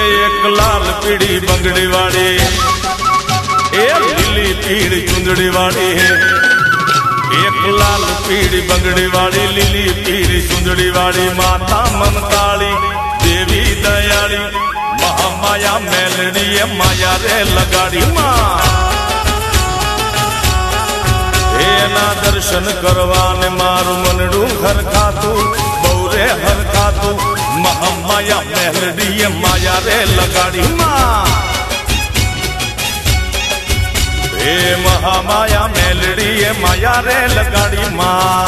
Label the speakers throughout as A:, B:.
A: एक लाल पीड़ी बंगड़ी वाली, एक लीली पीड़ी चुंदड़ी वाली है। एक लाल पीड़ी बंगड़ी वाली, लीली पीड़ी चुंदड़ी वाली, माता ममताली देवी दयाली, महामाया मेलड़ी माया रे लगाड़ी माँ। एना दर्शन करवाने मारू मनडू घर खातू, बौरे हर खातू, महामाया मेलड़ी माया रे लगाड़ी माँ। हे महामाया मेलड़ी माया रे लगाड़ी माँ।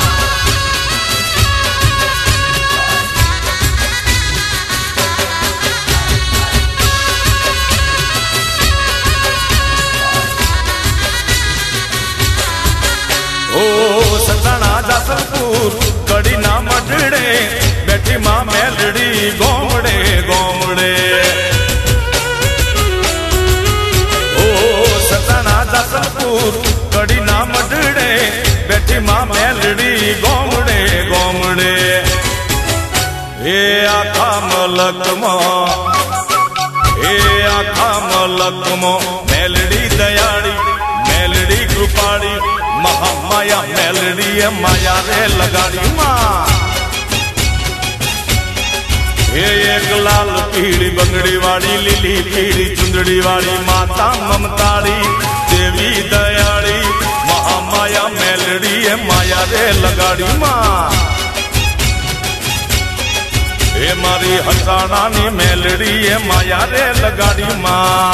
A: ओ सतना जासलपुर कड़ी ना मडड़े, बैठी माँ मेलड़ी गोमड़े गोमड़े। ओ सतना जासलपुर कड़ी ना मडड़े, बैठी माँ मेलड़ी गोमड़े गोमड़े। हे आखा मलक मो, हे आखा मलक मो, मेलड़ी दयाड़ी मेलड़ी कृपाड़ी, महामाया मेलड़ी माया रे लगाड़ी माँ। हे एक लाल पीड़ी बंगड़ी वाली, लीली पीड़ी चुंदड़ी वाली, माता ममताड़ी देवी दयाड़ी, महामाया मेलड़ी माया रे लगाड़ी माँ। हे मारी हसाना नी मेलड़ी माया रे लगाड़ी माँ।